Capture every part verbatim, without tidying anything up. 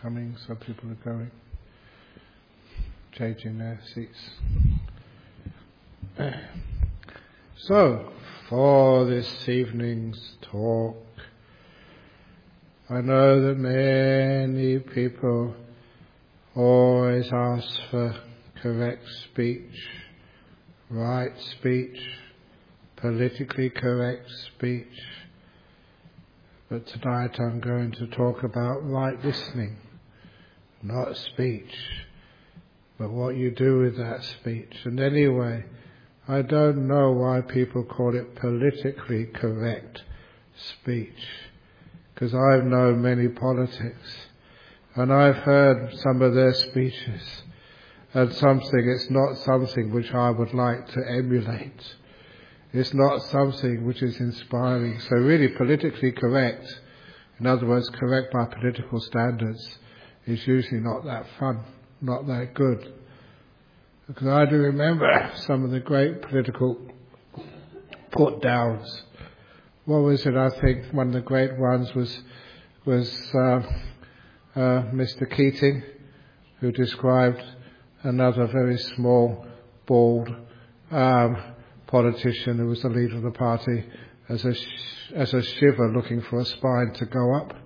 coming, some people are going, changing their seats. So, for this evening's talk, I know that many people always ask for correct speech, right speech, politically correct speech. But tonight I'm going to talk about right listening, not speech, but what you do with that speech. And anyway, I don't know why people call it politically correct speech, because I've known many politics, and I've heard some of their speeches, and something, it's not something which I would like to emulate. It's not something which is inspiring. So really politically correct, in other words, correct by political standards, is usually not that fun, not that good. Because I do remember some of the great political put-downs. What was it? I think one of the great ones was was uh, uh, Mister Keating, who described another very small, bald um, politician who was the leader of the party as a sh- as a shiver looking for a spine to go up.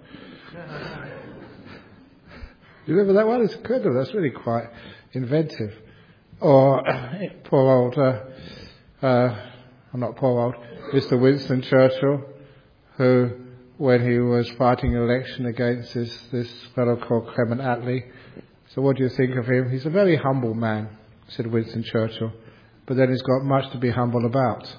You remember that one? It's incredible. That's really quite inventive. Or poor old, uh, uh, not poor old, Mister Winston Churchill, who, when he was fighting an election against this, this fellow called Clement Attlee, so what do you think of him? He's a very humble man, said Winston Churchill, but then he's got much to be humble about.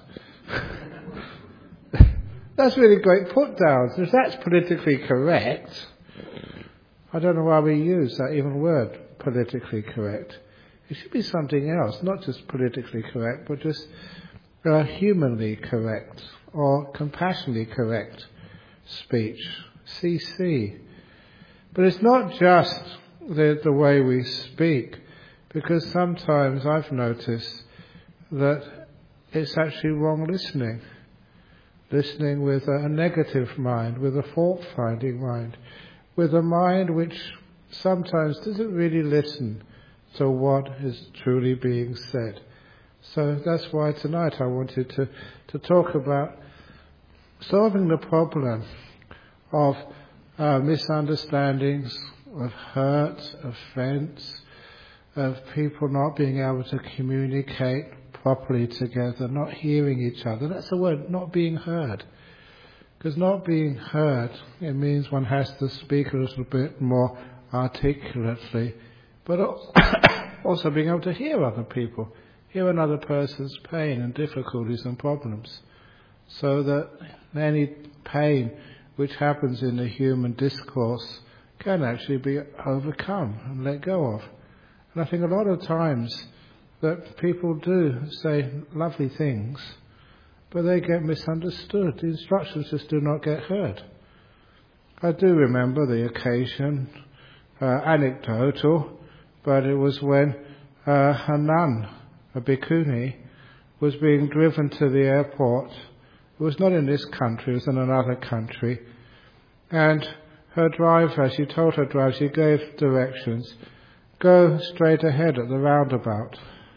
That's really great put-downs. If that's politically correct, I don't know why we use that even word, politically correct. It should be something else, not just politically correct, but just uh, humanly correct or compassionately correct speech, C C. But it's not just the, the way we speak, because sometimes I've noticed that it's actually wrong listening. Listening with a, a negative mind, with a fault-finding mind, with a mind which sometimes doesn't really listen to what is truly being said. So that's why tonight I wanted to, to talk about solving the problem of uh, misunderstandings, of hurt, offence, of people not being able to communicate properly together, not hearing each other. That's the word, not being heard. Because not being heard, it means one has to speak a little bit more articulately, but also being able to hear other people, hear another person's pain and difficulties and problems, so that any pain which happens in the human discourse can actually be overcome and let go of. And I think a lot of times that people do say lovely things, but they get misunderstood. The instructions just do not get heard. I do remember the occasion, uh, anecdotal, but it was when uh, a nun, a bhikkhuni, was being driven to the airport. It was not in this country, it was in another country. And her driver, she told her driver, she gave directions, go straight ahead at the roundabout.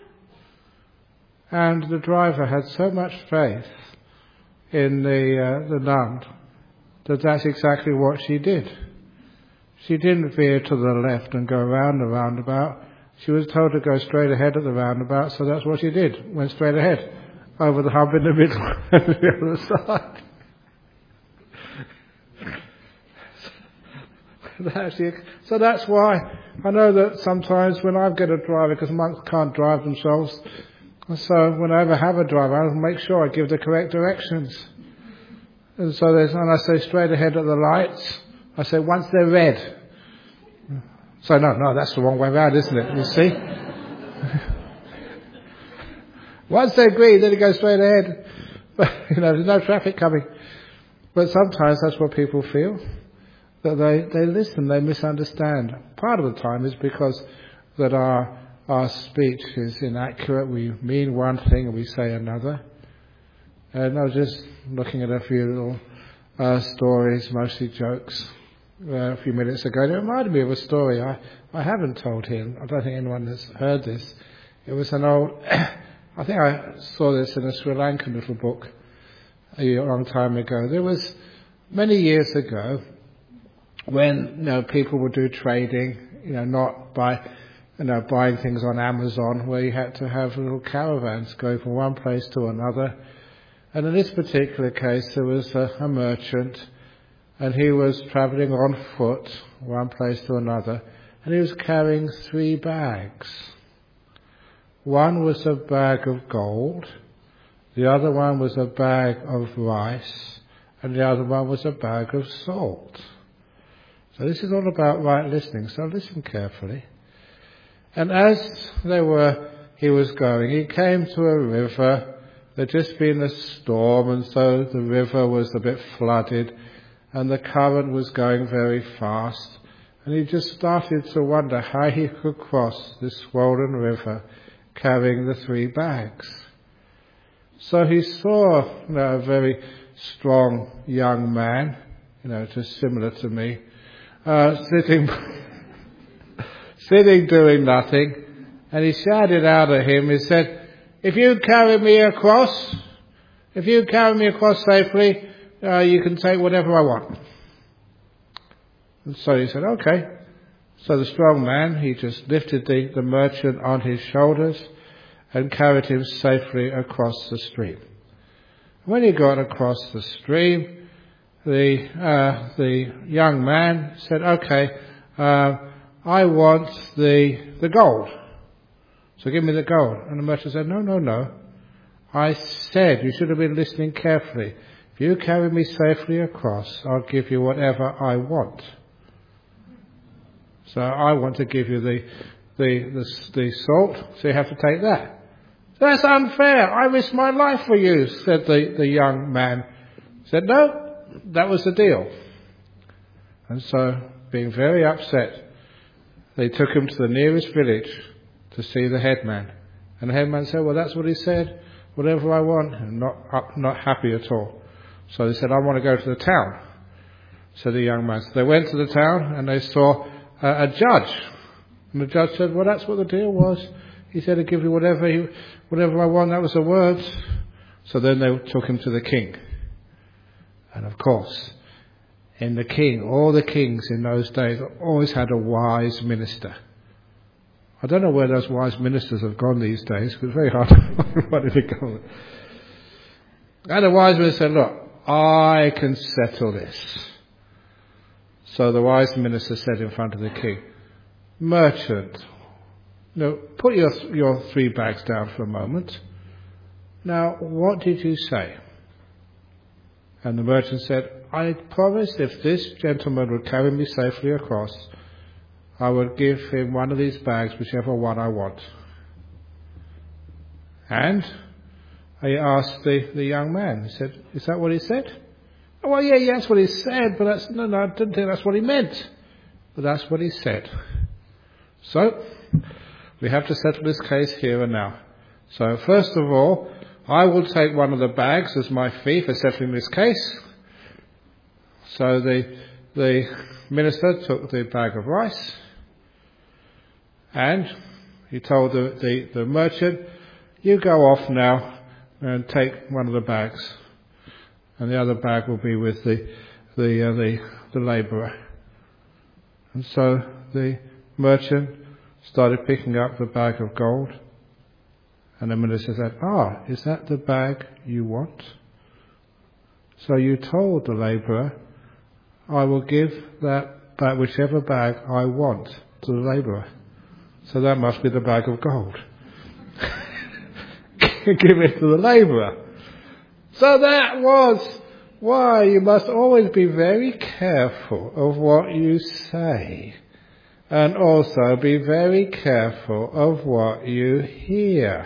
And the driver had so much faith in the uh, the nun that that's exactly what she did. She didn't veer to the left and go around the roundabout. She was told to go straight ahead at the roundabout, so that's what she did. Went straight ahead, over the hump in the middle and the other side. Actually, so that's why I know that sometimes when I get a driver, because monks can't drive themselves, so whenever I have a driver, I make sure I give the correct directions. And so there's, and I say straight ahead at the lights, I say once they're red. So no, no, that's the wrong way around, isn't it? You see? Once they're green, then it goes straight ahead. But, you know, there's no traffic coming. But sometimes that's what people feel. That they, they listen, they misunderstand. Part of the time is because that our our speech is inaccurate. We mean one thing and we say another. And I was just looking at a few little uh, stories, mostly jokes, uh, a few minutes ago. It reminded me of a story I, I haven't told here. I don't think anyone has heard this. It was an old, I think I saw this in a Sri Lankan little book a long time ago. There was many years ago when, you know, people would do trading, you know, not by, you know, buying things on Amazon, where you had to have little caravans going from one place to another. And in this particular case, there was a, a merchant, and he was travelling on foot, one place to another, and he was carrying three bags. One was a bag of gold, the other one was a bag of rice, and the other one was a bag of salt. So this is all about right listening, so listen carefully. And as they were, he was going, he came to a river. There'd just been a storm, and so the river was a bit flooded, and the current was going very fast. And he just started to wonder how he could cross this swollen river carrying the three bags. So he saw, you know, a very strong young man, you know, just similar to me, uh, sitting, sitting doing nothing, and he shouted out at him. He said, "If you carry me across, if you carry me across safely, uh, you can take whatever I want." And so he said, "Okay." So the strong man, he just lifted the, the merchant on his shoulders and carried him safely across the stream. When he got across the stream, the uh, the young man said, "Okay, uh, I want the the gold. So give me the gold." And the merchant said, "No, no, no. I said, you should have been listening carefully. If you carry me safely across, I'll give you whatever I want. So I want to give you the the the, the salt, so you have to take that." "That's unfair. I risked my life for you," said the, the young man. He said, "No, that was the deal." And so, being very upset, they took him to the nearest village to see the headman. And the headman said, "Well, that's what he said. Whatever I want." And not up, not happy at all. So they said, "I want to go to the town." So the young man. So they went to the town and they saw a, a judge. And the judge said, "Well, that's what the deal was. He said to give you whatever he, whatever I want." That was the words. So then they took him to the king. And of course, in the king, all the kings in those days always had a wise minister. I don't know where those wise ministers have gone these days, because it's very hard to find one to go. And the wise minister said, "Look, I can settle this." So the wise minister said in front of the king, "Merchant, no, put your your three bags down for a moment. Now, what did you say?" And the merchant said, "I promised if this gentleman would carry me safely across, I would give him one of these bags, whichever one I want." And he asked the, the young man, he said, "Is that what he said?" "Oh, well, yeah, yeah, that's what he said, but that's, no, no, I didn't think that's what he meant. But that's what he said." So, we have to settle this case here and now. So, first of all, I will take one of the bags as my fee for settling this case. So the the minister took the bag of rice, and he told the, the, the merchant, "You go off now and take one of the bags, and the other bag will be with the the uh, the, the labourer." And so the merchant started picking up the bag of gold, and the minister said, "Ah, is that the bag you want? So you told the labourer, I will give that bag, whichever bag I want, to the labourer. So that must be the bag of gold. Give it to the labourer." So that was why you must always be very careful of what you say, and also be very careful of what you hear.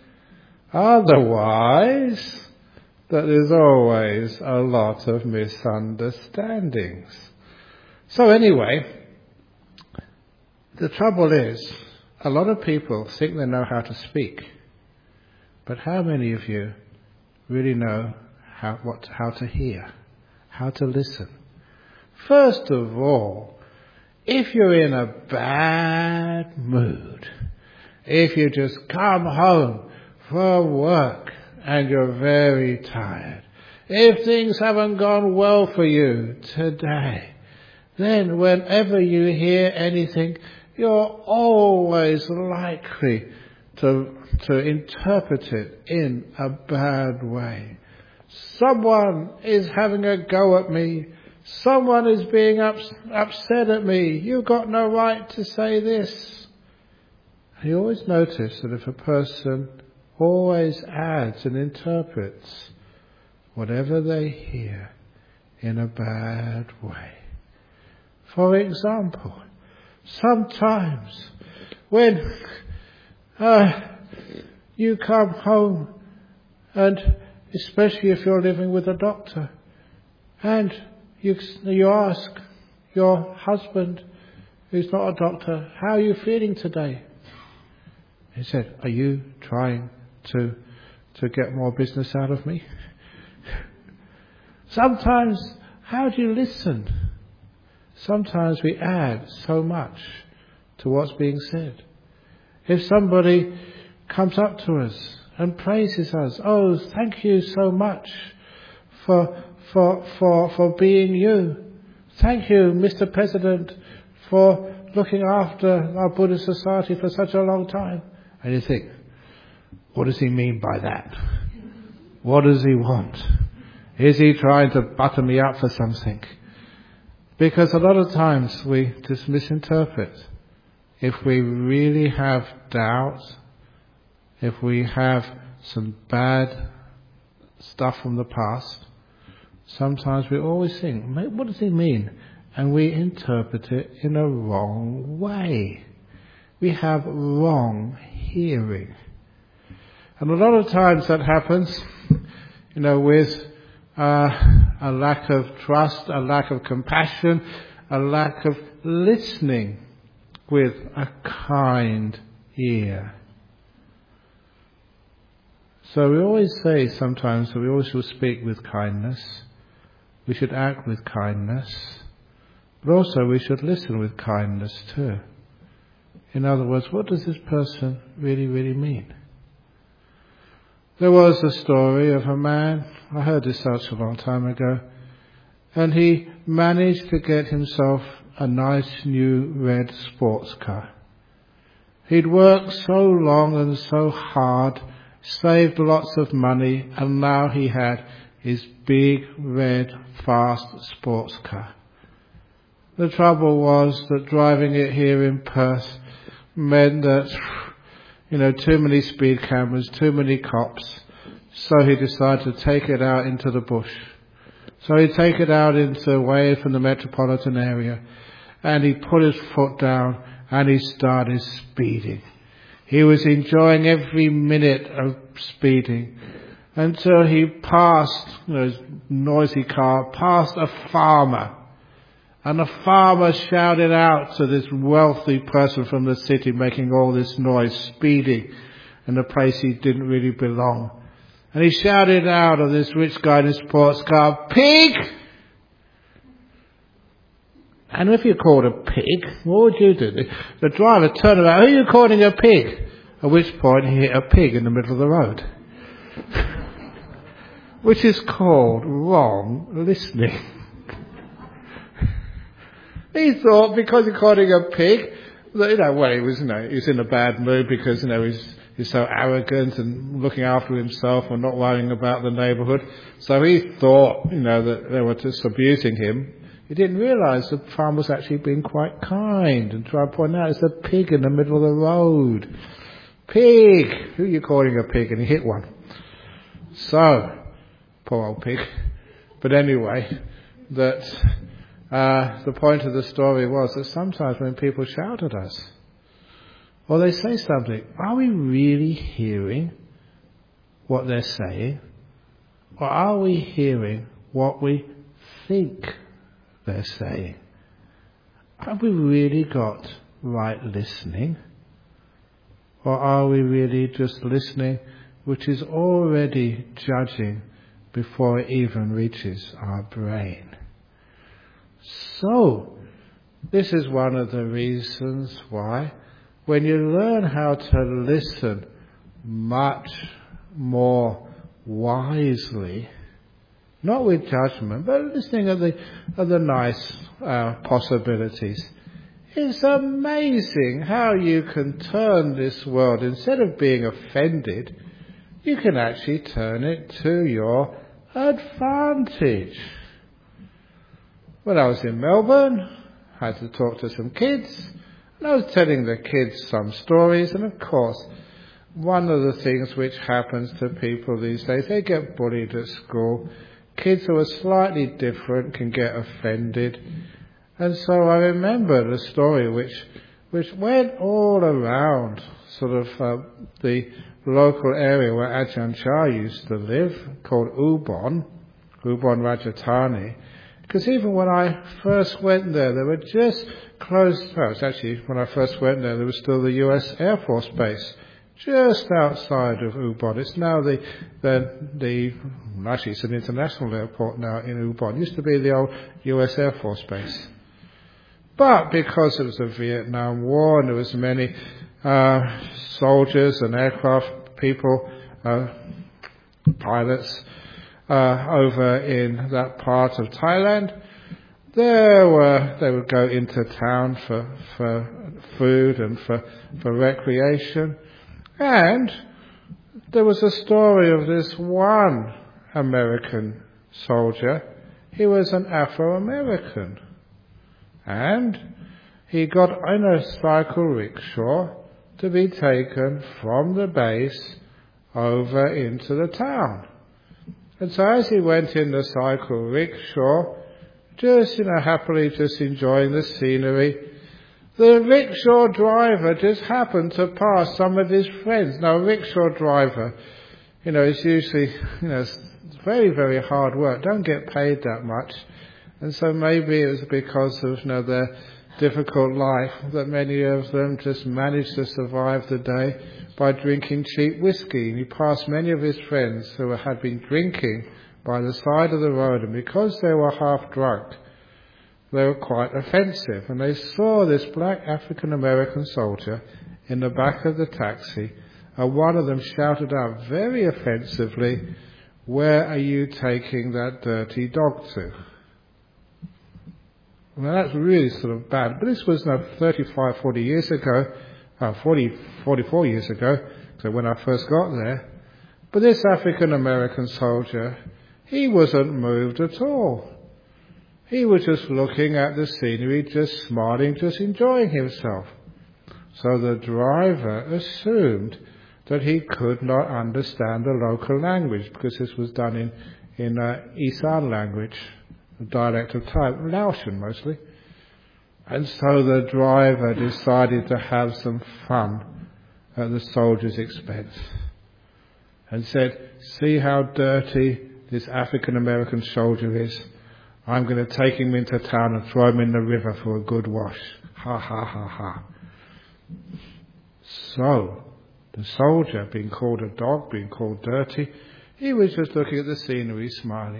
Otherwise, that there's always a lot of misunderstandings. So anyway, the trouble is, a lot of people think they know how to speak, but how many of you really know how what how to hear, how to listen? First of all, if you're in a bad mood, if you just come home from work and you're very tired, if things haven't gone well for you today, then whenever you hear anything, you're always likely to, to interpret it in a bad way. Someone is having a go at me. Someone is being ups, upset at me. You've got no right to say this. And you always notice that if a person always adds and interprets whatever they hear in a bad way. For example, sometimes when uh, you come home, and especially if you're living with a doctor, and you, you ask your husband, who's not a doctor, how are you feeling today? He said, are you trying to to get more business out of me? Sometimes, how do you listen? Sometimes we add so much to what's being said. If somebody comes up to us and praises us, oh, thank you so much for for for for being you. Thank you, Mister President, for looking after our Buddhist society for such a long time. And you think, what does he mean by that? What does he want? Is he trying to butter me up for something? Because a lot of times we just misinterpret. If we really have doubt, if we have some bad stuff from the past, sometimes we always think, what does he mean? And we interpret it in a wrong way. We have wrong hearing. And a lot of times that happens, you know, with uh, a lack of trust, a lack of compassion, a lack of listening with a kind ear. So we always say sometimes that we always should speak with kindness. We should act with kindness. But also we should listen with kindness too. In other words, what does this person really, really mean? There was a story of a man, I heard this such a long time ago, and he managed to get himself a nice new red sports car. He'd worked so long and so hard, saved lots of money, and now he had his big red fast sports car. The trouble was that driving it here in Perth meant that, you know, too many speed cameras, too many cops. So he decided to take it out into the bush. So he'd take it out into away from the metropolitan area, and he put his foot down and he started speeding. He was enjoying every minute of speeding until he passed, you know, his noisy car, past a farmer. And the farmer shouted out to this wealthy person from the city making all this noise, speeding in a place he didn't really belong. And he shouted out of this rich guy in his sports car, "Pig!" And if you called a pig, what would you do? The, the driver turned around, "Who are you calling a pig?" At which point he hit a pig in the middle of the road. Which is called wrong listening. He thought because he called him a pig, that, you know, well, he was, you know, he was in a bad mood because, you know, he's, he's so arrogant and looking after himself and not worrying about the neighbourhood. So he thought, you know, that they were just abusing him. He didn't realise the farmer was actually being quite kind and trying to point out it's a pig in the middle of the road. Pig! Who are you calling a pig? And he hit one. So, poor old pig. But anyway, that uh, the point of the story was that sometimes when people shout at us, or they say something, are we really hearing what they're saying? Or are we hearing what we think they're saying? Have we really got right listening? Or are we really just listening, which is already judging before it even reaches our brain? So, this is one of the reasons why when you learn how to listen much more wisely, not with judgment, but listening at the, at the nice uh, possibilities, it's amazing how you can turn this world, instead of being offended, you can actually turn it to your advantage. When I was in Melbourne, I had to talk to some kids, and I was telling the kids some stories, and of course, one of the things which happens to people these days, they get bullied at school. Kids who are slightly different can get offended. And so I remember the story which which went all around sort of uh, the local area where Ajahn Chah used to live, called Ubon, Ubon Ratchathani. Because even when I first went there, they were just close, well, it's actually, when I first went there, there was still the U S Air Force Base, just outside of Ubon. It's now the, the, the, actually it's an international airport now in Ubon. It used to be the old U S Air Force Base. But because it was the Vietnam War and there was many uh, soldiers and aircraft people, uh, pilots, uh, over in that part of Thailand, there were, they would go into town for, for food and for, for recreation. And there was a story of this one American soldier. He was an Afro-American. And he got in a cycle rickshaw to be taken from the base over into the town. And so as he went in the cycle rickshaw, just, you know, happily just enjoying the scenery, the rickshaw driver just happened to pass some of his friends. Now, a rickshaw driver, you know, is usually, you know, it's very, very hard work. Don't get paid that much. And so maybe it was because of, you know, their difficult life that many of them just managed to survive the day by drinking cheap whiskey. And he passed many of his friends who had been drinking by the side of the road, and because they were half drunk, they were quite offensive. And they saw this black African-American soldier in the back of the taxi, and one of them shouted out very offensively, "Where are you taking that dirty dog to?" Well, that's really sort of bad. But this was now thirty-five, forty years ago, uh, forty, forty-four years ago, so when I first got there. But this African-American soldier, he wasn't moved at all. He was just looking at the scenery, just smiling, just enjoying himself. So the driver assumed that he could not understand the local language, because this was done in, in uh, Isan language, a dialect of Thai, Laotian mostly. And so the driver decided to have some fun at the soldier's expense and said, "See how dirty this African-American soldier is. I'm going to take him into town and throw him in the river for a good wash. Ha, ha, ha, ha." So, the soldier, being called a dog, being called dirty, he was just looking at the scenery, smiling.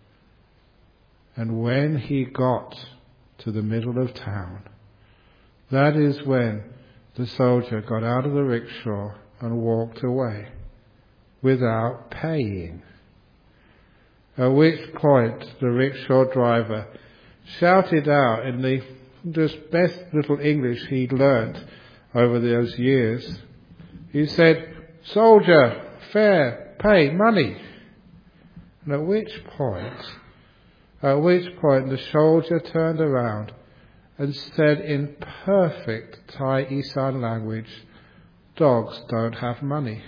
And when he got to the middle of town, that is when the soldier got out of the rickshaw and walked away without paying. At which point the rickshaw driver shouted out in the just best little English he'd learnt over those years. He said, "Soldier, fare, pay, money." And at which point, at which point the soldier turned around and said in perfect Thai Isan language, "Dogs don't have money."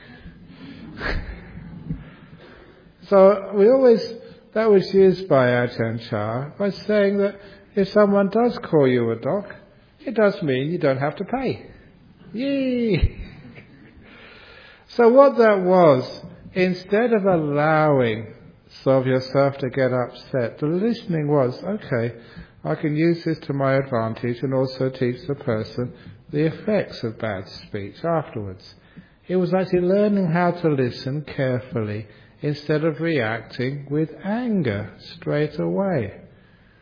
So we always, that was used by Ajahn Chah by saying that if someone does call you a dog, it does mean you don't have to pay. Yay! So what that was, instead of allowing sort of yourself to get upset, the listening was, okay, I can use this to my advantage and also teach the person the effects of bad speech afterwards. It was actually learning how to listen carefully instead of reacting with anger straight away.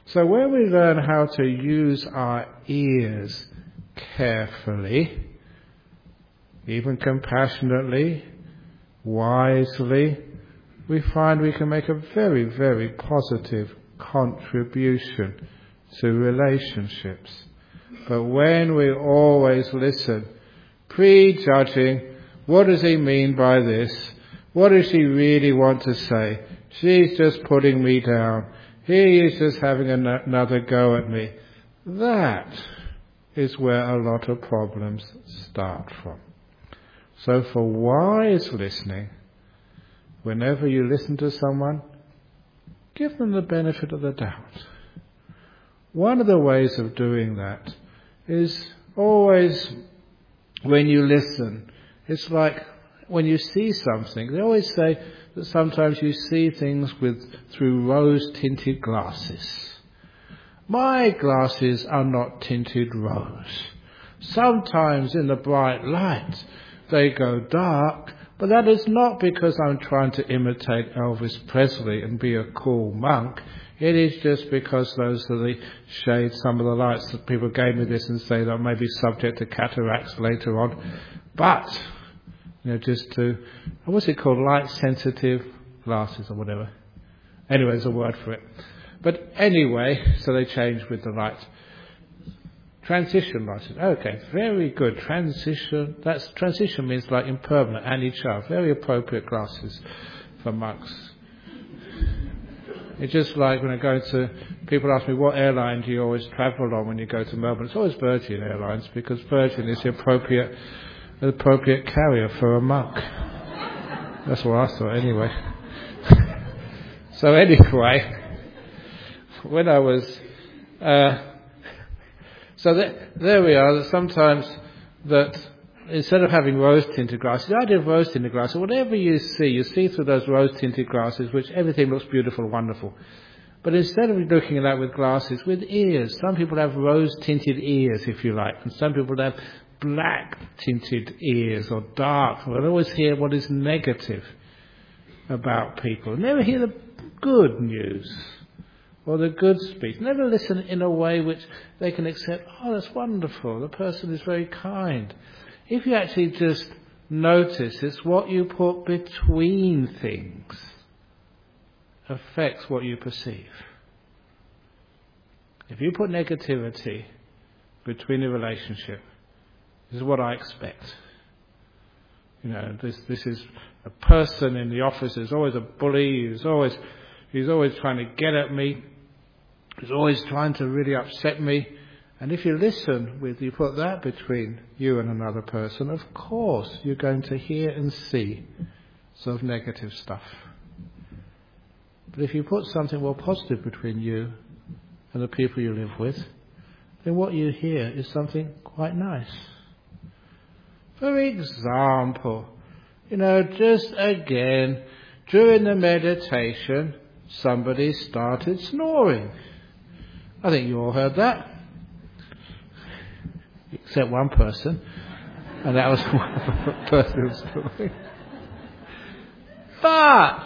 So when we learn how to use our ears carefully, even compassionately, wisely, we find we can make a very, very positive contribution to relationships. But when we always listen, prejudging, what does he mean by this? What does she really want to say? She's just putting me down. He is just having an- another go at me. That is where a lot of problems start from. So for wise listening, whenever you listen to someone, give them the benefit of the doubt. One of the ways of doing that is always, when you listen, it's like when you see something. They always say that sometimes you see things with through rose-tinted glasses. My glasses are not tinted rose. Sometimes in the bright light they go dark, but that is not because I'm trying to imitate Elvis Presley and be a cool monk. It is just because those are the shades, some of the lights that people gave me this and say that I may be subject to cataracts later on. But, you know, just to, what's it called, light-sensitive glasses or whatever. Anyway, there's a word for it. But anyway, so they change with the light. Transition lighting. Okay, very good. Transition. That's transition means like impermanent, anicca. Very appropriate glasses for monks. It's just like when I go to, people ask me, what airline do you always travel on when you go to Melbourne? It's always Virgin Airlines, because Virgin is the appropriate, the appropriate carrier for a monk. That's what I thought anyway. So anyway, when I was, uh, so that, there we are, that sometimes that instead of having rose-tinted glasses, the idea of rose-tinted glasses, whatever you see, you see through those rose-tinted glasses, which everything looks beautiful and wonderful. But instead of looking at that with glasses, with ears, some people have rose-tinted ears, if you like, and some people have black-tinted ears or dark. They always hear what is negative about people. Never hear the good news or the good speech. Never listen in a way which they can accept, oh, that's wonderful, the person is very kind. If you actually just notice, it's what you put between things affects what you perceive. If you put negativity between a relationship, this is what I expect. You know, this this is a person in the office who's always a bully, who's always he's always trying to get at me, who's always trying to really upset me. And if you listen with, you put that between you and another person, of course you're going to hear and see sort of negative stuff. But if you put something more positive between you and the people you live with, then what you hear is something quite nice. For example, you know, just again, during the meditation, somebody started snoring. I think you all heard that. Except one person, and that was one person who was snoring. But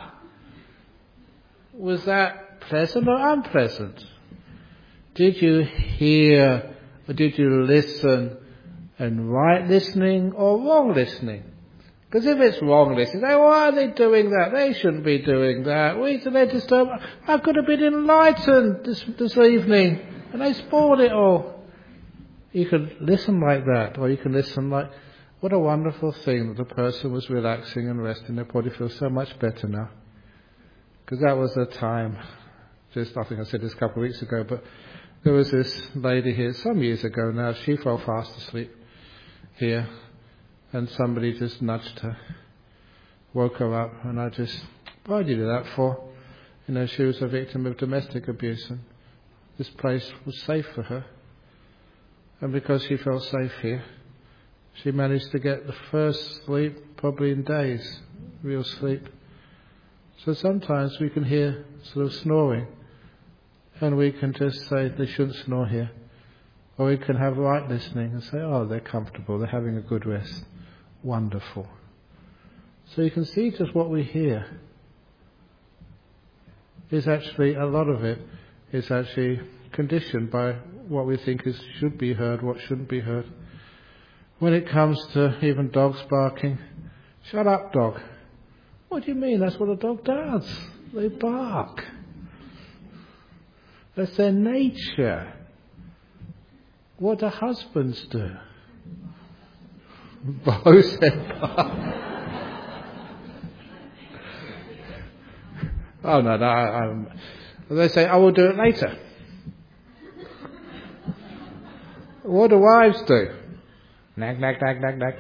was that pleasant or unpleasant? Did you hear or did you listen and right listening or wrong listening? Because if it's wrong listening, say, why are they doing that? They shouldn't be doing that. We they disturb. I could have been enlightened this this evening, and they spoiled it all. You can listen like that, or you can listen like, what a wonderful thing that the person was relaxing and resting. Their body feels so much better now. Because that was the time, just I think I said this a couple of weeks ago, but there was this lady here some years ago now. She fell fast asleep here, and somebody just nudged her, woke her up, and I just, why did you do that for? You know, she was a victim of domestic abuse, and this place was safe for her. And because she felt safe here, she managed to get the first sleep probably in days, real sleep. So sometimes we can hear sort of snoring, and we can just say they shouldn't snore here. Or we can have right listening and say, oh, they're comfortable, they're having a good rest. Wonderful. So you can see just what we hear is actually, a lot of it is actually conditioned by what we think is should be heard, what shouldn't be heard. When it comes to even dogs barking, shut up, dog. What do you mean? That's what a dog does. They bark. That's their nature. What do husbands do? Both said bark. Oh no, no. I, I'm, they say, "I will do it later." What do wives do? Nag, nag, nag, nag, nag.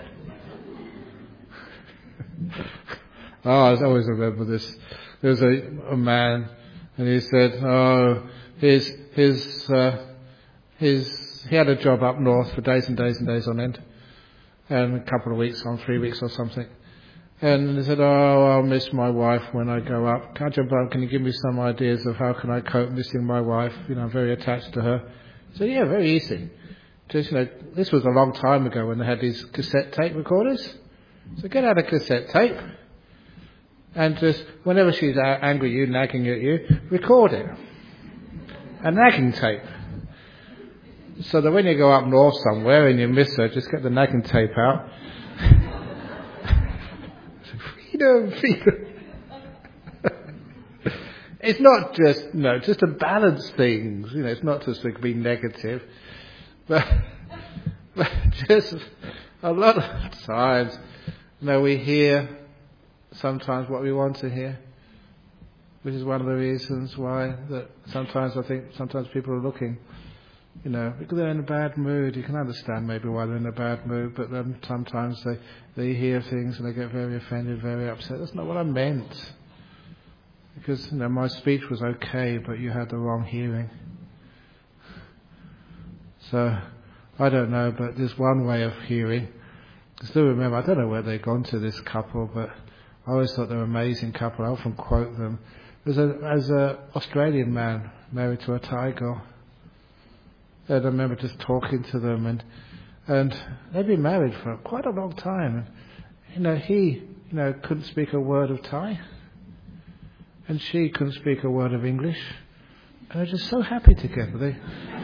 Oh, I always remember this. There was a, a man, and he said, "Oh, his his uh, his he had a job up north for days and days and days on end, and a couple of weeks on, three weeks or something." And he said, "Oh, I'll miss my wife when I go up. Can I jump up? Can you give me some ideas of how can I cope missing my wife? You know, I'm very attached to her." I said, "Yeah, very easy. Just, you know, this was a long time ago when they had these cassette tape recorders. So get out a cassette tape and just, whenever she's angry at you, nagging at you, record it. A nagging tape. So that when you go up north somewhere and you miss her, just get the nagging tape out. freedom, freedom. It's not just, no, just to balance things. You know, it's not just to be negative. But, but just a lot of times, you know, we hear sometimes what we want to hear, which is one of the reasons why that sometimes I think sometimes people are looking, you know, because they're in a bad mood. You can understand maybe why they're in a bad mood, but then sometimes they, they hear things and they get very offended, very upset. That's not what I meant. Because, you know, my speech was okay, but you had the wrong hearing. So, I don't know, but there's one way of hearing. I still remember, I don't know where they've gone to, this couple, but I always thought they were an amazing couple. I often quote them. There's a, as an Australian man married to a Thai girl. And I remember just talking to them, and and they'd been married for quite a long time. And, you know, he, you know, couldn't speak a word of Thai, and she couldn't speak a word of English. And they're just so happy together. They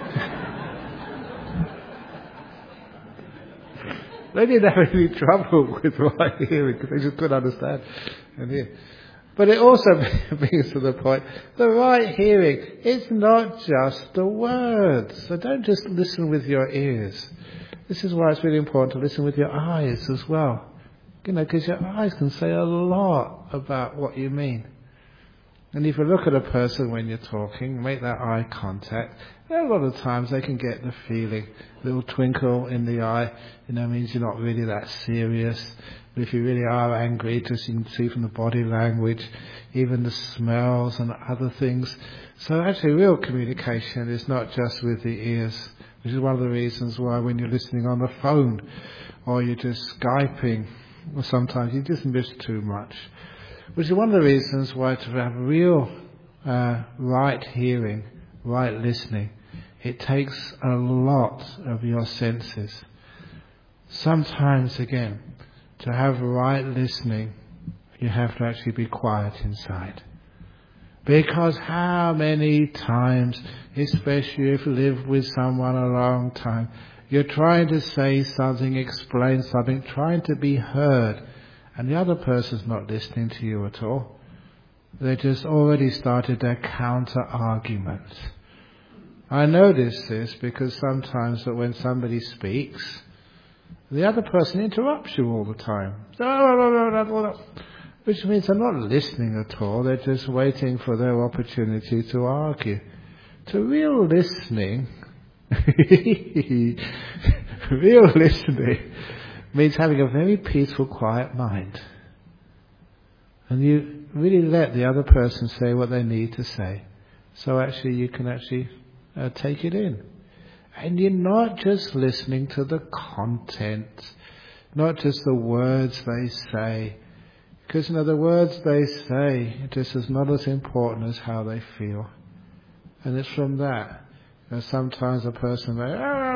They didn't have any trouble with right hearing because they just couldn't understand and hear. But it also brings to the point, the right hearing is not just the words. So don't just listen with your ears. This is why it's really important to listen with your eyes as well. You know, because your eyes can say a lot about what you mean. And if you look at a person when you're talking, make that eye contact, a lot of times they can get the feeling, a little twinkle in the eye, you know, means you're not really that serious. But if you really are angry, just you can see from the body language, even the smells and other things. So actually real communication is not just with the ears, which is one of the reasons why when you're listening on the phone, or you're just Skyping, or sometimes you just miss too much. Which is one of the reasons why to have real uh, right hearing, right listening, it takes a lot of your senses. Sometimes, again, to have right listening, you have to actually be quiet inside. Because how many times, especially if you live with someone a long time, you're trying to say something, explain something, trying to be heard, and the other person's not listening to you at all. They just already started their counter-arguments. I notice this because sometimes that when somebody speaks, the other person interrupts you all the time. Which means they're not listening at all, they're just waiting for their opportunity to argue. To real listening, real listening means having a very peaceful, quiet mind. And you really let the other person say what they need to say. So actually you can actually uh, take it in. And you're not just listening to the content, not just the words they say. Because, you know, the words they say just is not as important as how they feel. And it's from that. You know, sometimes a person may,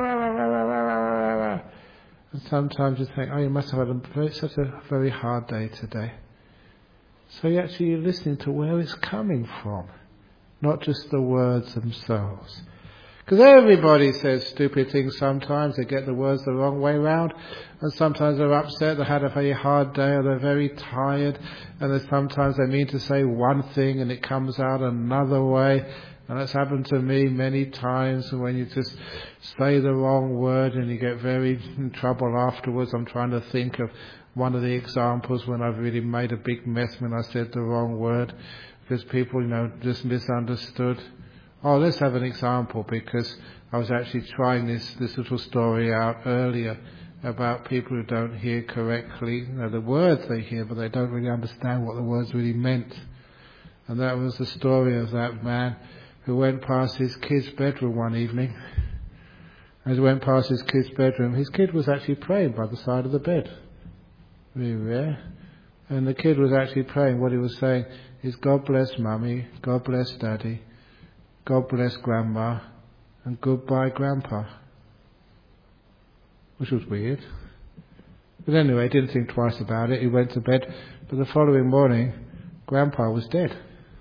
and sometimes you think, oh, you must have had a very, such a very hard day today. So you actually you're listening to where it's coming from. not just the words themselves. Because everybody says stupid things sometimes. They get the words the wrong way round, and sometimes they're upset, they had a very hard day, or they're very tired, and then sometimes they mean to say one thing and it comes out another way. And that's happened to me many times, when you just say the wrong word and you get very in trouble afterwards. I'm trying to think of one of the examples when I've really made a big mess when I said the wrong word, because people, you know, just misunderstood. Oh, let's have an example, because I was actually trying this, this little story out earlier about people who don't hear correctly. You know, the words they hear, but they don't really understand what the words really meant. And that was the story of that man who went past his kid's bedroom one evening. As he went past his kid's bedroom, his kid was actually praying by the side of the bed. Very rare. And the kid was actually praying. What he was saying is, God bless Mummy, God bless Daddy, God bless Grandma, and goodbye Grandpa. Which was weird. But anyway, he didn't think twice about it. He went to bed. But the following morning, Grandpa was dead.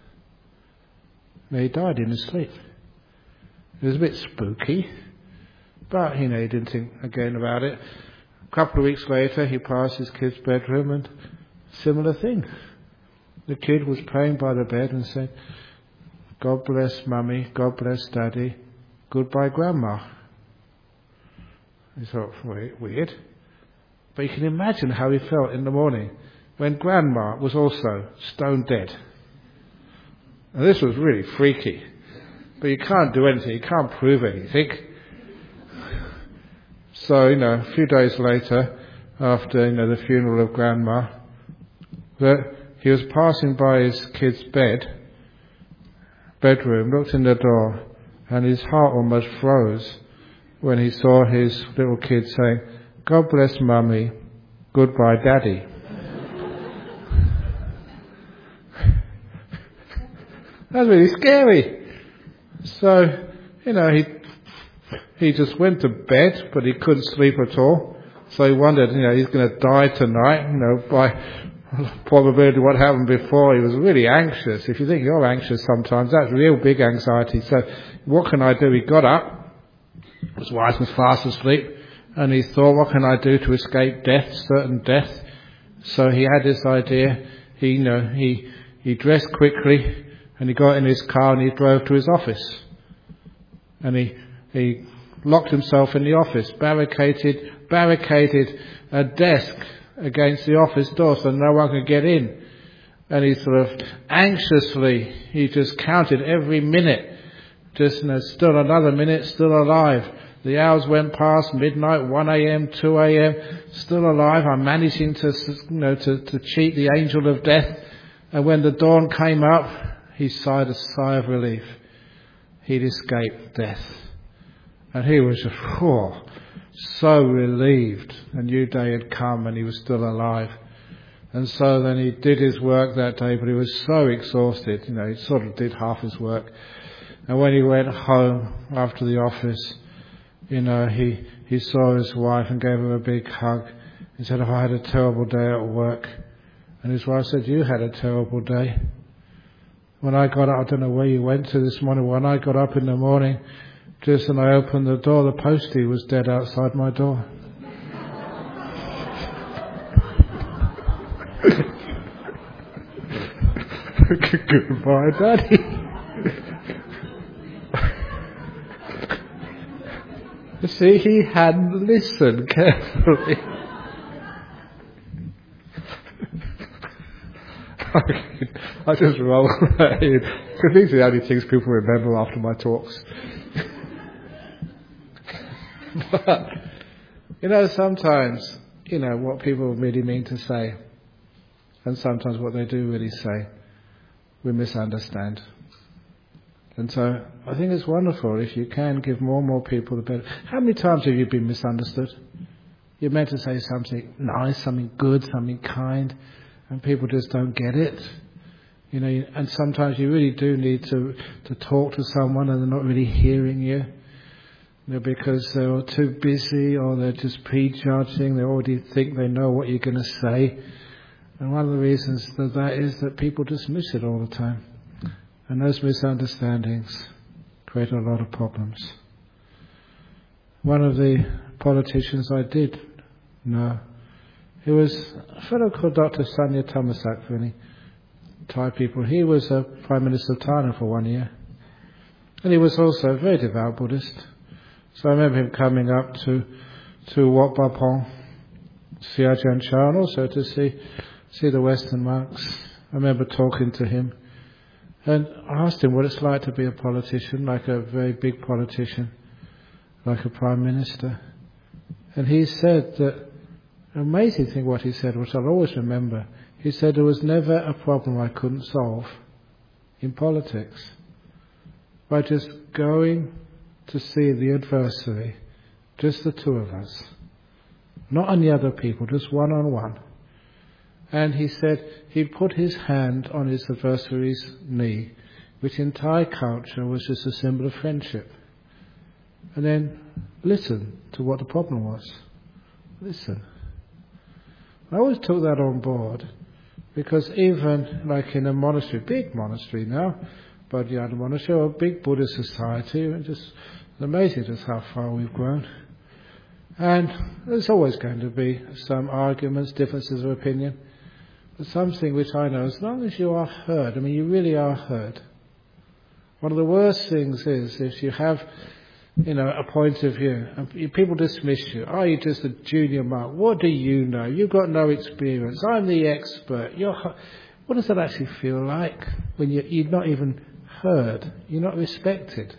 He died in his sleep. It was a bit spooky, but you know, he didn't think again about it. A couple of weeks later, he passed his kid's bedroom, and similar thing. The kid was praying by the bed and said, God bless Mummy, God bless Daddy, goodbye Grandma. He thought, weird. But you can imagine how he felt in the morning when Grandma was also stone dead. And this was really freaky. But you can't do anything, you can't prove anything. So, you know, a few days later, after, you know, the funeral of Grandma, that he was passing by his kid's bed, bedroom, looked in the door, and his heart almost froze when he saw his little kid saying, God bless Mummy, goodbye Daddy. That's really scary. So, you know, he he just went to bed, but he couldn't sleep at all. So he wondered, you know, he's going to die tonight, you know, by probability what happened before. He was really anxious. If you think you're anxious sometimes, that's real big anxiety. So what can I do? He got up, his wife was fast asleep, and he thought, what can I do to escape death, certain death? So he had this idea. He, you know, he he dressed quickly, and he got in his car and he drove to his office. And he he locked himself in the office, barricaded barricaded a desk against the office door so no one could get in. And he sort of anxiously, he just counted every minute. Just, you know, still another minute, still alive. The hours went past, midnight, one a.m., two a.m., still alive. I'm managing to, you know, to, to cheat the angel of death. And when the dawn came up, he sighed a sigh of relief. He'd escaped death. And he was just, oh, so relieved. A new day had come and he was still alive. And so then he did his work that day, but he was so exhausted. You know, he sort of did half his work. And when he went home after the office, you know, he, he saw his wife and gave her a big hug. He said, oh, I had a terrible day at work. And his wife said, you had a terrible day. When I got up, I don't know where you went to this morning, when I got up in the morning, just and I opened the door, the postie was dead outside my door. Goodbye, Daddy. See, he hadn't listened carefully. I just roll that in, because these are the only things people remember after my talks. But, you know, sometimes, you know, what people really mean to say, and sometimes what they do really say, we misunderstand. And so I think it's wonderful if you can give more and more people the better. How many times have you been misunderstood? You're meant to say something nice, something good, something kind, and people just don't get it. You know, and sometimes you really do need to, to talk to someone and they're not really hearing you. You know, because they're too busy or they're just prejudging, they already think they know what you're going to say. And one of the reasons that that is that people just miss it all the time. And those misunderstandings create a lot of problems. One of the politicians I did know, he was a fellow called Doctor Sanya Thammasat, for any Thai people. He was a Prime Minister of Thailand for one year. And he was also a very devout Buddhist. So I remember him coming up to to Wat Pah Pong, see Ajahn Chah, and also to see see the Western monks. I remember talking to him. And I asked him what it's like to be a politician, like a very big politician, like a Prime Minister. And he said that, an amazing thing what he said, which I'll always remember, he said there was never a problem I couldn't solve in politics. By just going to see the adversary, just the two of us, not any other people, just one on one. And he said he put his hand on his adversary's knee, which in Thai culture was just a symbol of friendship. And then listen to what the problem was. Listen. I always took that on board, because even like in a monastery, big monastery now, Bodhyana Monastery, or a big Buddhist society, and just it's amazing just how far we've grown. And there's always going to be some arguments, differences of opinion. But something which I know, as long as you are heard, I mean you really are heard. One of the worst things is if you have, you know, a point of view and people dismiss you. Oh, you're just a junior monk. What do you know? You've got no experience. I'm the expert. You're. What does that actually feel like when you're, you're not even heard? You're not respected.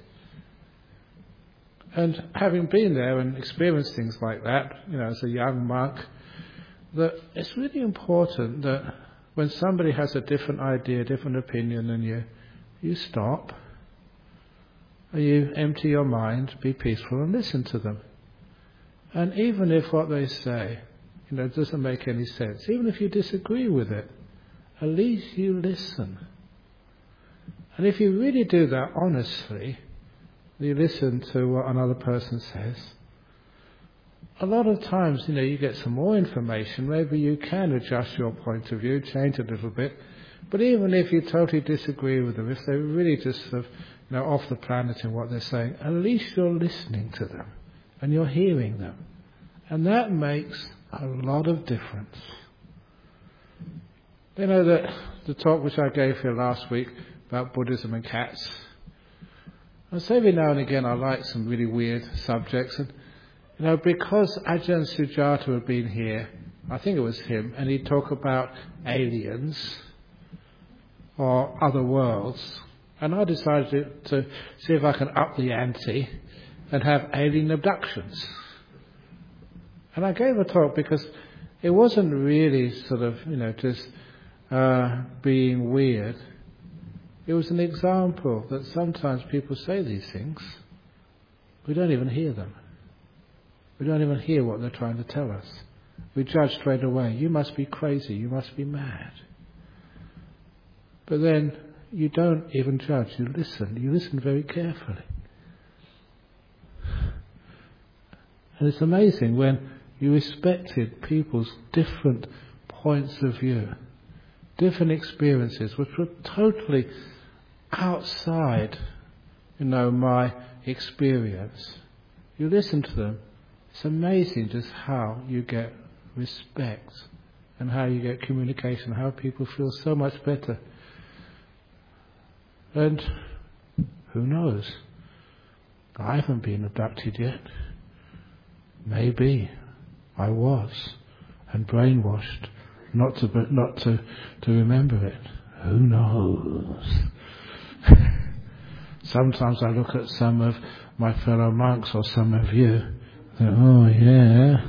And having been there and experienced things like that, you know, as a young monk, that it's really important that when somebody has a different idea, different opinion than you, you stop, you empty your mind, be peaceful and listen to them. And even if what they say, you know, doesn't make any sense, even if you disagree with it, at least you listen. And if you really do that honestly, you listen to what another person says, a lot of times, you know, you get some more information. Maybe you can adjust your point of view, change a little bit. But even if you totally disagree with them, if they're really just sort of, you know, off the planet in what they're saying, at least you're listening to them and you're hearing them. And that makes a lot of difference. You know, the, the talk which I gave here last week about Buddhism and cats, I say every now and again I like some really weird subjects, and you know, because Ajahn Sujata had been here, I think it was him, and he'd talk about aliens or other worlds, and I decided to, to see if I can up the ante and have alien abductions. And I gave a talk because it wasn't really sort of, you know, just uh, being weird. It was an example that sometimes people say these things, we don't even hear them. We don't even hear what they're trying to tell us. We judge straight away. You must be crazy. You must be mad. But then you don't even judge. You listen. You listen very carefully. And it's amazing when you respected people's different points of view, different experiences, which were totally outside, you know, my experience. You listen to them. It's amazing just how you get respect and how you get communication, how people feel so much better. And who knows? I haven't been abducted yet. Maybe I was, and brainwashed not to not to, to remember it. Who knows? Sometimes I look at some of my fellow monks or some of you. Oh yeah.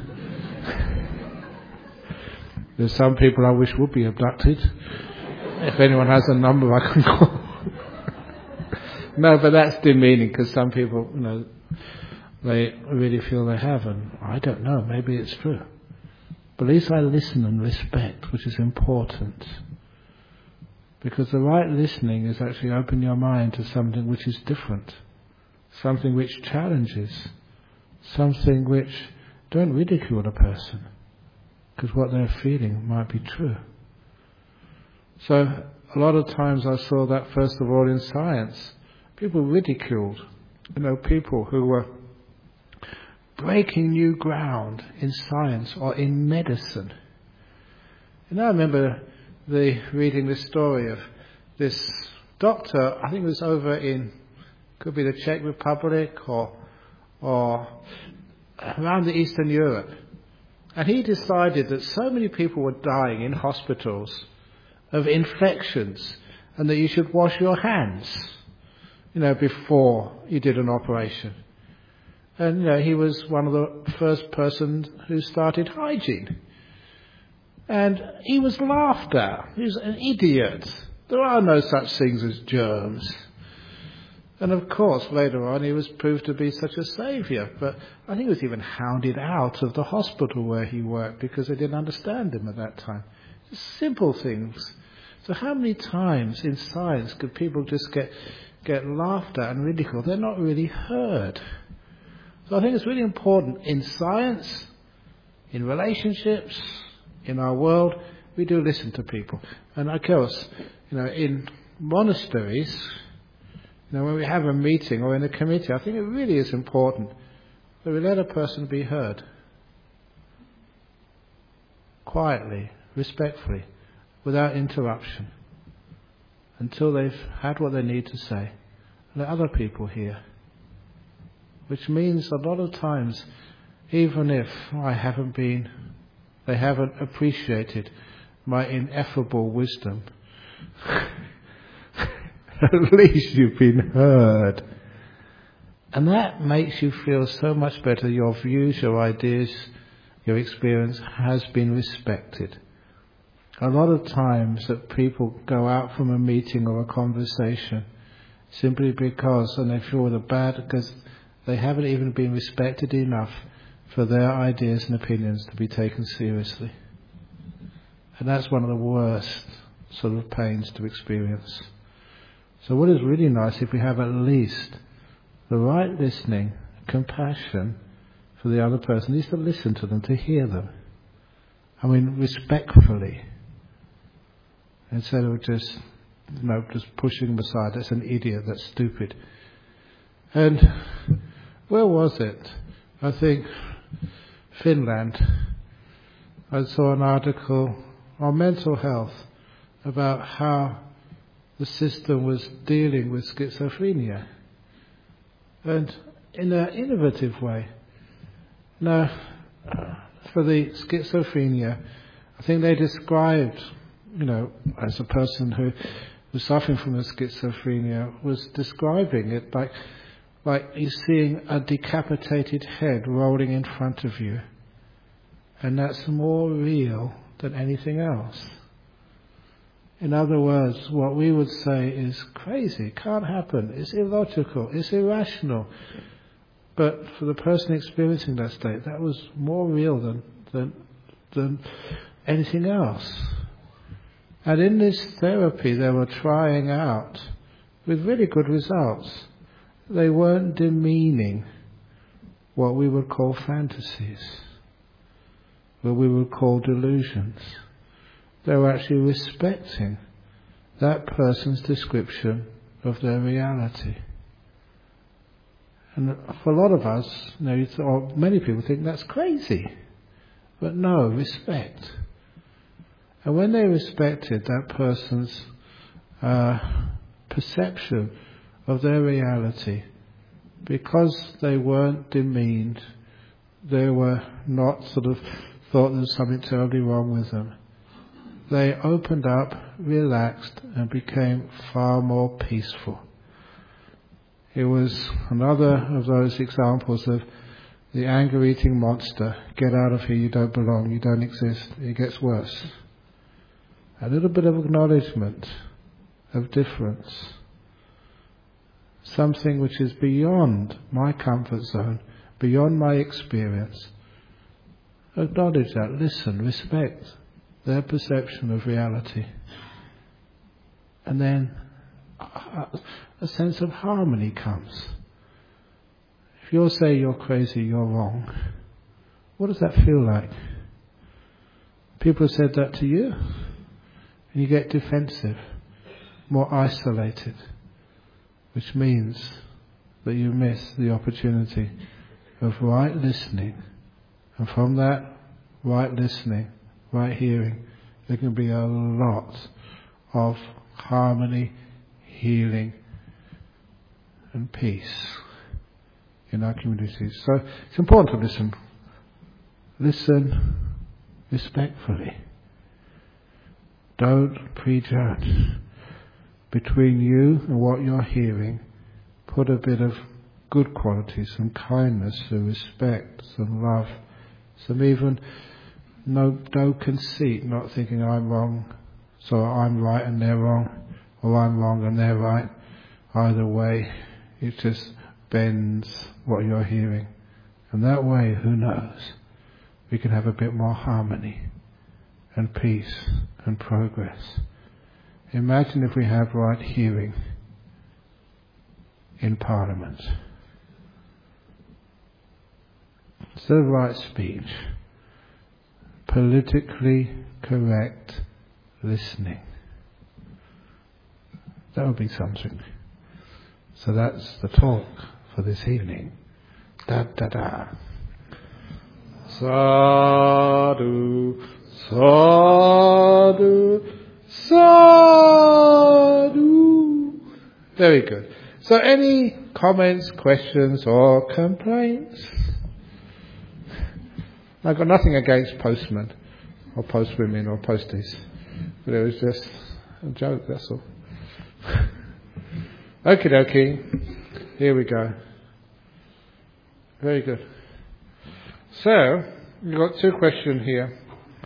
There's some people I wish would be abducted. If anyone has a number I can call. No, but that's demeaning, because some people, you know, they really feel they have, and I don't know, maybe it's true. But at least I listen and respect, which is important. Because the right listening is actually open your mind to something which is different, something which challenges, something which don't ridicule a person, because what they're feeling might be true. So a lot of times I saw that first of all in science. People ridiculed, you know, people who were breaking new ground in science or in medicine. And I remember the reading this story of this doctor, I think it was over in, could be the Czech Republic or or around the Eastern Europe. And he decided that so many people were dying in hospitals of infections and that you should wash your hands, you know, before you did an operation. And, you know, he was one of the first persons who started hygiene. And he was laughed at. He was an idiot. There are no such things as germs. And of course, later on, he was proved to be such a saviour. But I think he was even hounded out of the hospital where he worked because they didn't understand him at that time. Just simple things. So how many times in science could people just get, get laughed at and ridiculed? They're not really heard. So I think it's really important in science, in relationships, in our world, we do listen to people. And of course, you know, in monasteries, you know, when we have a meeting or in a committee, I think it really is important that we let a person be heard. Quietly, respectfully, without interruption, until they've had what they need to say. Let other people hear. Which means a lot of times, even if I haven't been, they haven't appreciated my ineffable wisdom, at least you've been heard. And that makes you feel so much better. Your views, your ideas, your experience has been respected. A lot of times that people go out from a meeting or a conversation simply because, and they feel the bad because they haven't even been respected enough for their ideas and opinions to be taken seriously. And that's one of the worst sort of pains to experience. So what is really nice if we have at least the right listening, compassion for the other person, at least to listen to them, to hear them. I mean, respectfully. Instead of just, you know, just pushing them aside. That's an idiot, that's stupid. And where was it? I think Finland. I saw an article on mental health about how the system was dealing with schizophrenia. And in an innovative way. Now, for the schizophrenia, I think they described, you know, as a person who was suffering from the schizophrenia, was describing it like like you're seeing a decapitated head rolling in front of you. And that's more real than anything else. In other words, what we would say is crazy, can't happen, it's illogical, it's irrational. But for the person experiencing that state, that was more real than than, than anything else. And in this therapy they were trying out with really good results. They weren't demeaning what we would call fantasies, what we would call delusions. They were actually respecting that person's description of their reality. And for a lot of us, you know, or many people think that's crazy. But no, respect. And when they respected that person's uh, perception of their reality, because they weren't demeaned, they were not sort of thought there was something terribly wrong with them, they opened up, relaxed, and became far more peaceful. It was another of those examples of the anger-eating monster. Get out of here, you don't belong, you don't exist. It gets worse. A little bit of acknowledgement of difference. Something which is beyond my comfort zone, beyond my experience. Acknowledge that, listen, respect their perception of reality. And then a, a sense of harmony comes. If you'll say you're crazy, you're wrong, what does that feel like? People have said that to you, and you get defensive. more isolated, which means that you miss the opportunity of right listening. And from that right listening, right hearing, there can be a lot of harmony, healing and peace in our communities. So it's important to listen. Listen respectfully. Don't prejudge. Between you and what you're hearing, put a bit of good qualities, some kindness, some respect, some love, some even no, no conceit, not thinking I'm wrong, so I'm right and they're wrong, or I'm wrong and they're right. Either way, it just bends what you're hearing. And that way, who knows, we can have a bit more harmony and peace and progress. Imagine if we have right hearing in Parliament. Instead of right speech, politically correct listening. That would be something. So that's the talk for this evening. Da da da. Sadhu, sadhu, sadhu. Very good. So any comments, questions or complaints? I've got nothing against postmen or postwomen or posties, but it was just a joke, that's all. Okie dokie, here we go. Very good. So, we've got two questions here.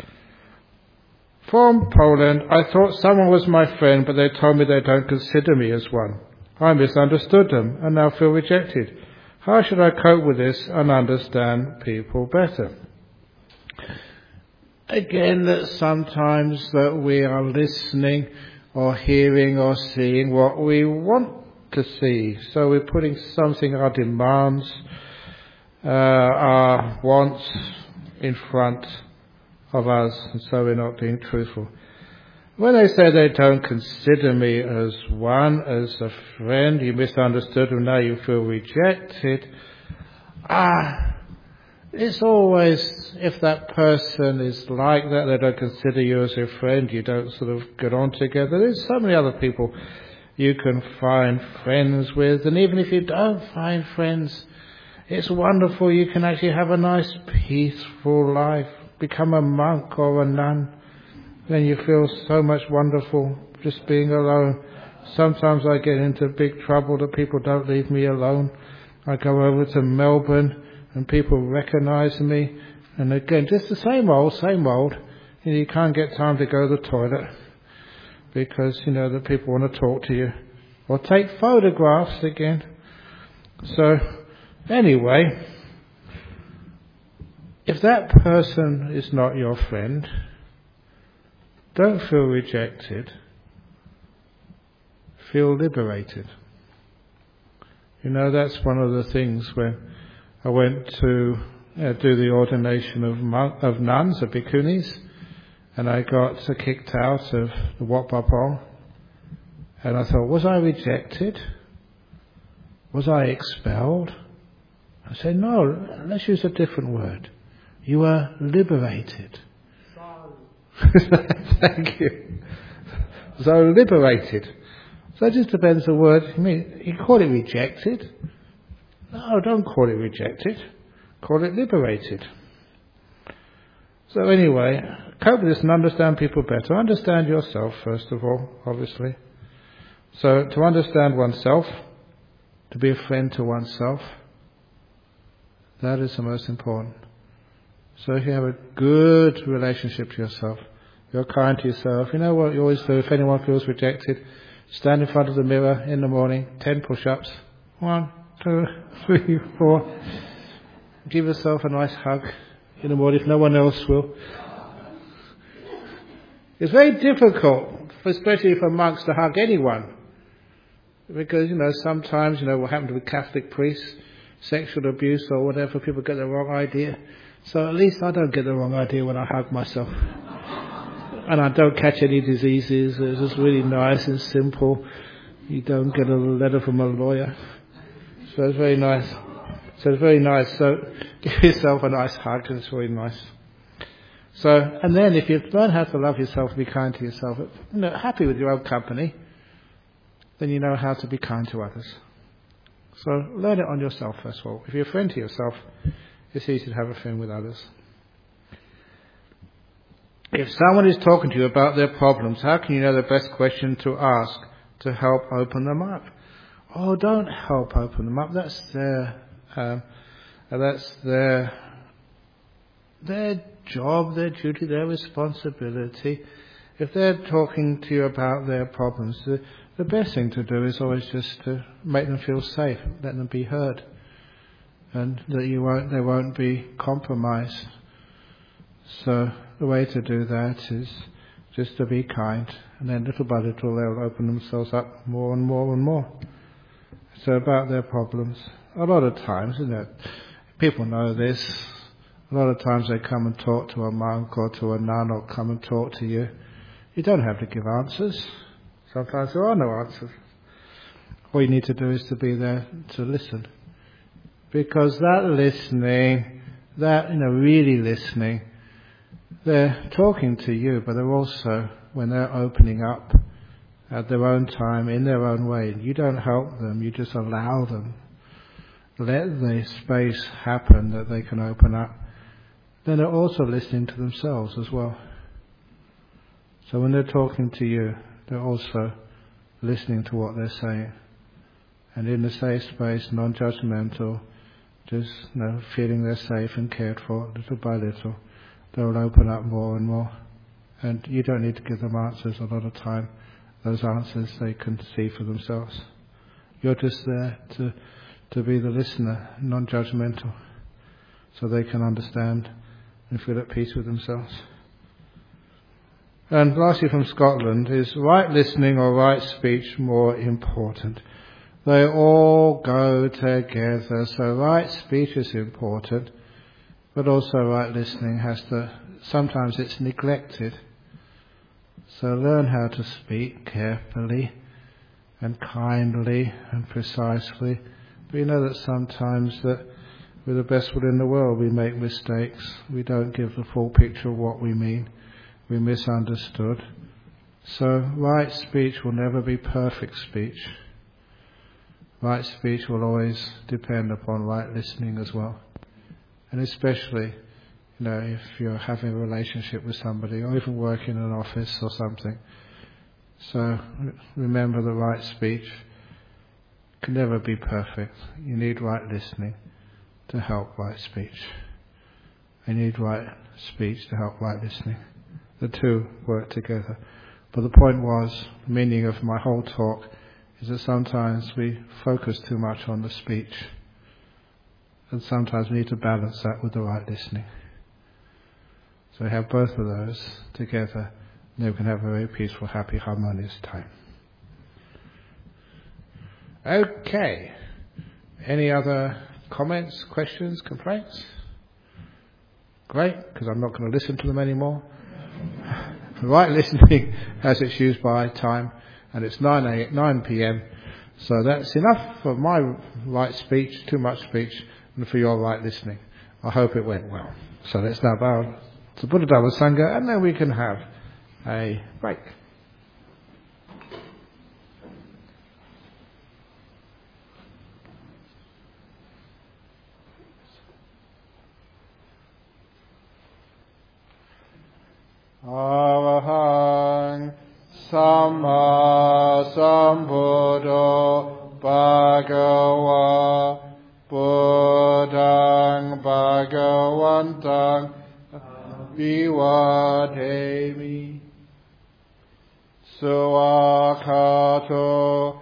From Poland, I thought someone was my friend, but they told me they don't consider me as one. I misunderstood them and now feel rejected. How should I cope with this and understand people better? Again, that sometimes that we are listening or hearing or seeing what we want to see. So we're putting something, our demands, uh, our wants in front of us, and so we're not being truthful. When they say they don't consider me as one, as a friend, you misunderstood them, now you feel rejected. Ah, it's always, if that person is like that, they don't consider you as a friend, you don't sort of get on together. There's so many other people you can find friends with, and even if you don't find friends, it's wonderful, you can actually have a nice peaceful life, become a monk or a nun, then you feel so much wonderful just being alone. Sometimes I get into big trouble that people don't leave me alone. I go over to Melbourne and people recognise me, and again, just the same old, same old. You know, you can't get time to go to the toilet because, you know, the people want to talk to you. Or take photographs again. So, anyway, if that person is not your friend, don't feel rejected. Feel liberated. You know, that's one of the things when I went to uh, do the ordination of monk, of nuns, of bhikkhunis, and I got uh, kicked out of the Wat Pah Pong. And I thought, was I rejected? Was I expelled? I said, no, let's use a different word. You were liberated. Thank you. So liberated. So it just depends the word. I mean, you call it rejected. No, don't call it rejected. Call it liberated. So anyway, cope with this and understand people better. Understand yourself first of all, obviously. So to understand oneself, to be a friend to oneself, that is the most important. So if you have a good relationship to yourself, you're kind to yourself, you know what you always do if anyone feels rejected? Stand in front of the mirror in the morning, ten push-ups. One, two, three, four. Give yourself a nice hug in the morning if no one else will. It's very difficult, especially for monks, to hug anyone. Because, you know, sometimes, you know, what happened with Catholic priests, sexual abuse or whatever, people get the wrong idea. So at least I don't get the wrong idea when I hug myself. and I don't catch any diseases. It's just really nice and simple. You don't get a letter from a lawyer. So it's very nice. So it's very nice. So give yourself a nice hug, and it's really nice. So, and then if you learn how to love yourself, be kind to yourself, you know, happy with your own company, then you know how to be kind to others. So learn it on yourself first of all. If you're a friend to yourself, it's easy to have a friend with others. If someone is talking to you about their problems, how can you know the best question to ask to help open them up? Oh, don't help open them up. That's their, um, that's their, their job, their duty, their responsibility. If they're talking to you about their problems, the, the best thing to do is always just to make them feel safe, let them be heard, and that you won't, they won't be compromised. So the way to do that is just to be kind, and then little by little they'll open themselves up more and more and more. So about their problems, a lot of times, you know, people know this. A lot of times they come and talk to a monk or to a nun, or come and talk to you. You don't have to give answers. Sometimes there are no answers. All you need to do is to be there to listen. Because that listening, that, you know, really listening, they're talking to you, but they're also, when they're opening up at their own time, in their own way, you don't help them, you just allow them. Let the space happen that they can open up. Then they're also listening to themselves as well. So when they're talking to you, they're also listening to what they're saying. And in the safe space, non-judgmental, just, you know, feeling they're safe and cared for, little by little, they'll open up more and more. And you don't need to give them answers a lot of time. Those answers they can see for themselves. You're just there to to be the listener, non-judgmental, so they can understand and feel at peace with themselves. And lastly from Scotland, is right listening or right speech more important? They all go together, so right speech is important, but also right listening has to, sometimes it's neglected. So learn how to speak carefully and kindly and precisely. But you know that sometimes that with the best will in the world we make mistakes. We don't give the full picture of what we mean. We misunderstood. So right speech will never be perfect speech. Right speech will always depend upon right listening as well. And especially, you know, if you're having a relationship with somebody or even working in an office or something. So remember the right speech can never be perfect. You need right listening to help right speech. You need right speech to help right listening. The two work together. But the point was, the meaning of my whole talk is that sometimes we focus too much on the speech. And sometimes we need to balance that with the right listening. So we have both of those together, and then we can have a very peaceful, happy, harmonious time. Okay. Any other comments, questions, complaints? Great, because I'm not going to listen to them anymore. Right listening has its use by time, and it's nine p.m. So that's enough for my right speech, too much speech, and for your right listening. I hope it went well. So let's now bow to Buddha Dhamma Sangha, and then we can have a break. Arahang Samma Sambuddho Bhagava Buddhang Bhagavantang Vivademi Suakato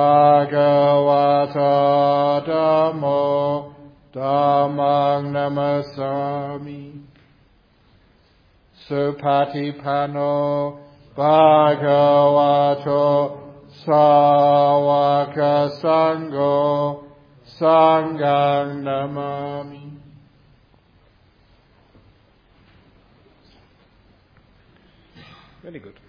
Bhagavata Dhammo Dhammang Namasami Supatipano Bhagavato Sawaka Sangho Sanghang Namami. Very good.